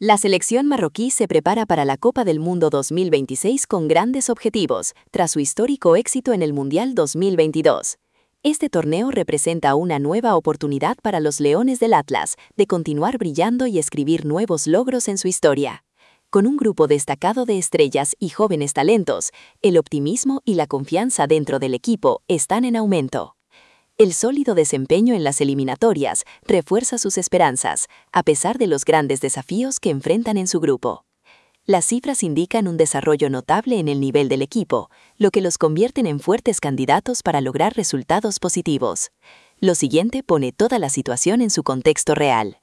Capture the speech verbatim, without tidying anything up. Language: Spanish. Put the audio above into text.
La selección marroquí se prepara para la Copa del Mundo dos mil veintiséis con grandes objetivos, tras su histórico éxito en el Mundial dos mil veintidós. Este torneo representa una nueva oportunidad para los Leones del Atlas de continuar brillando y escribir nuevos logros en su historia. Con un grupo destacado de estrellas y jóvenes talentos, el optimismo y la confianza dentro del equipo están en aumento. El sólido desempeño en las eliminatorias refuerza sus esperanzas, a pesar de los grandes desafíos que enfrentan en su grupo. Las cifras indican un desarrollo notable en el nivel del equipo, lo que los convierten en fuertes candidatos para lograr resultados positivos. Lo siguiente pone toda la situación en su contexto real.